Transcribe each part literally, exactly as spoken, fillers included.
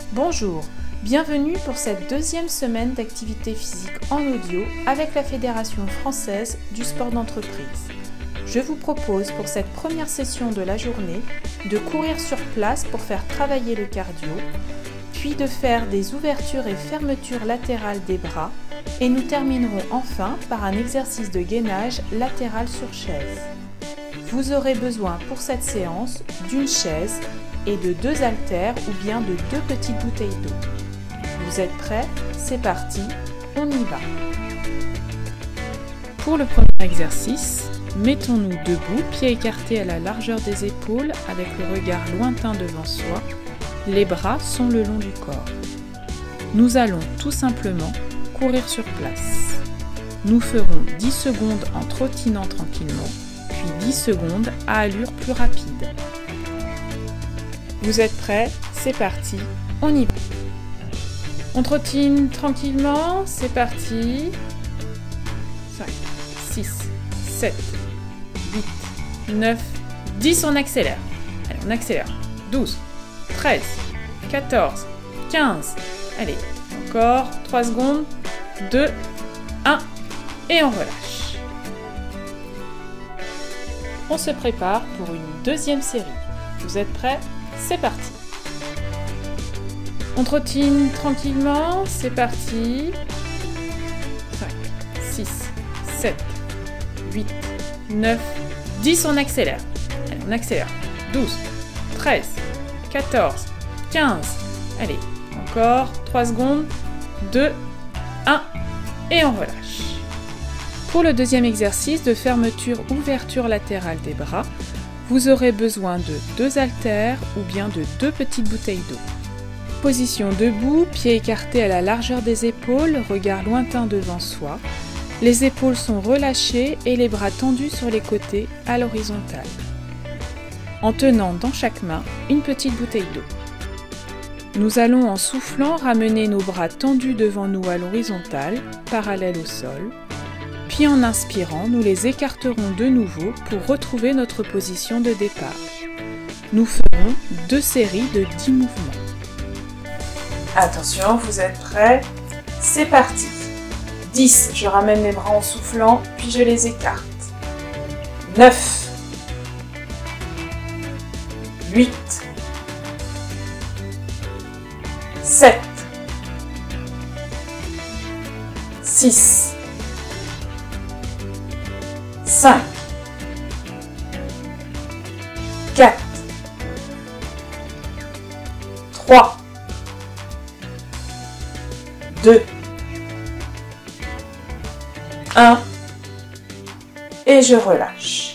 Bonjour, bienvenue pour cette deuxième semaine d'activité physique en audio avec la Fédération française du sport d'entreprise. Je vous propose pour cette première session de la journée de courir sur place pour faire travailler le cardio, puis de faire des ouvertures et fermetures latérales des bras et nous terminerons enfin par un exercice de gainage latéral sur chaise. Vous aurez besoin pour cette séance d'une chaise et de deux haltères ou bien de deux petites bouteilles d'eau. Vous êtes prêts? C'est parti, on y va. Pour le premier exercice, mettons-nous debout, pieds écartés à la largeur des épaules avec le regard lointain devant soi. Les bras sont le long du corps. Nous allons tout simplement courir sur place. Nous ferons dix secondes en trottinant tranquillement, puis dix secondes à allure plus rapide. Vous êtes prêts? C'est parti, on y va. On trottine tranquillement, c'est parti. cinq, six, sept, huit, neuf, dix, on accélère. Allez, on accélère. douze, treize, quatorze, quinze. Allez, encore trois secondes. deux, un, et on relâche. On se prépare pour une deuxième série. Vous êtes prêts? C'est parti. On trottine tranquillement, c'est parti. cinq, six, sept, huit, neuf, dix, on accélère. Allez, on accélère. douze, treize, quatorze, quinze. Allez, encore trois secondes. deux, un, et on relâche. Pour le deuxième exercice de fermeture-ouverture latérale des bras, vous aurez besoin de deux haltères ou bien de deux petites bouteilles d'eau. Position debout, pieds écartés à la largeur des épaules, regard lointain devant soi. Les épaules sont relâchées et les bras tendus sur les côtés à l'horizontale. En tenant dans chaque main une petite bouteille d'eau. Nous allons en soufflant ramener nos bras tendus devant nous à l'horizontale, parallèles au sol. Puis en inspirant, nous les écarterons de nouveau pour retrouver notre position de départ. Nous ferons deux séries de dix mouvements. Attention, vous êtes prêts? C'est parti. dix, je ramène les bras en soufflant, puis je les écarte. neuf, huit, sept, six, cinq, quatre, trois, deux, un, et je relâche.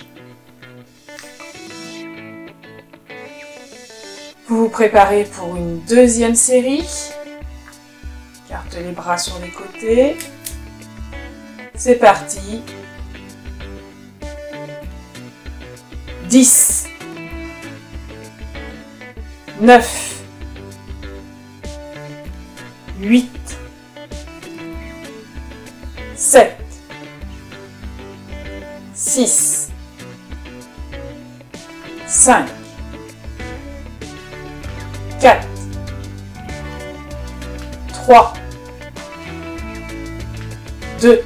Vous vous préparez pour une deuxième série. Garde les bras sur les côtés. C'est parti. dix, neuf, huit, sept, six, cinq, quatre, trois, deux,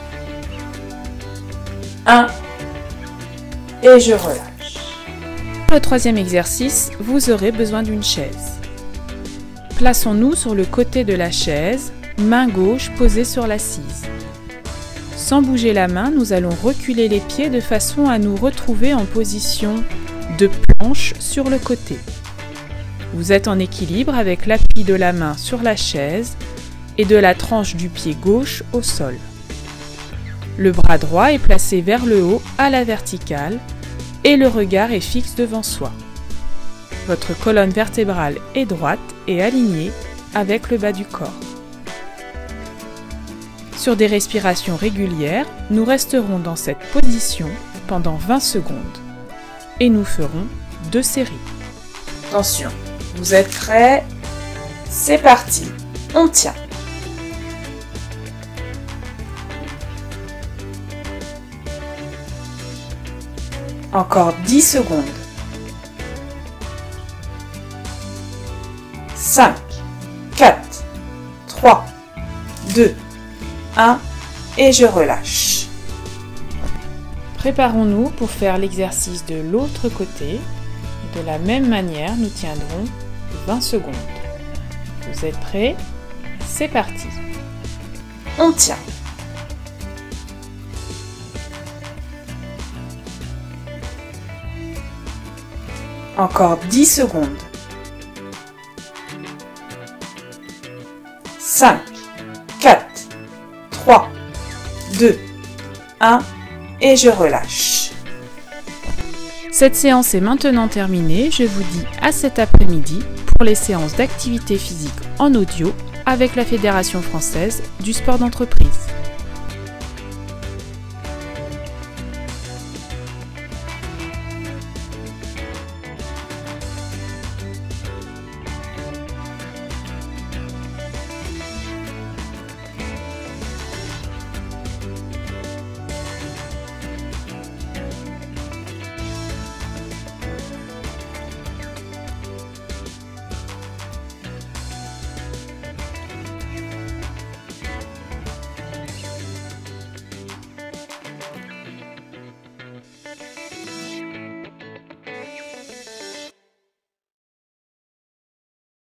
un, et je relâche. Pour le troisième exercice, vous aurez besoin d'une chaise. Plaçons-nous sur le côté de la chaise, main gauche posée sur l'assise. Sans bouger la main, nous allons reculer les pieds de façon à nous retrouver en position de planche sur le côté. Vous êtes en équilibre avec l'appui de la main sur la chaise et de la tranche du pied gauche au sol. Le bras droit est placé vers le haut à la verticale et le regard est fixe devant soi. Votre colonne vertébrale est droite et alignée avec le bas du corps. Sur des respirations régulières, nous resterons dans cette position pendant vingt secondes et nous ferons deux séries. Attention, vous êtes prêts? C'est parti, on tient. Encore dix secondes. cinq, quatre, trois, deux, un et je relâche. Préparons-nous pour faire l'exercice de l'autre côté. De la même manière, nous tiendrons vingt secondes. Vous êtes prêts? C'est parti. On tient. Encore dix secondes. cinq, quatre, trois, deux, un et je relâche. Cette séance est maintenant terminée. Je vous dis à cet après-midi pour les séances d'activité physique en audio avec la Fédération française du sport d'entreprise.